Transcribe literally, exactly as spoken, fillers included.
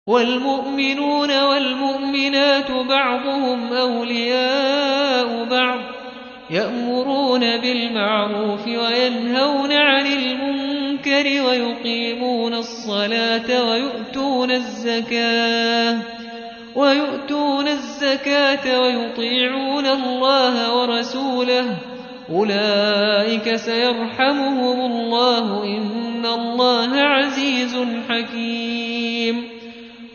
والمؤمنون والمؤمنات بعضهم أولياء بعض يأمرون بالمعروف وينهون عن المنكر ويقيمون الصلاة ويؤتون الزكاة ويؤتون الزكاة ويطيعون الله ورسوله أولئك سيرحمهم الله إن الله عزيز حكيم.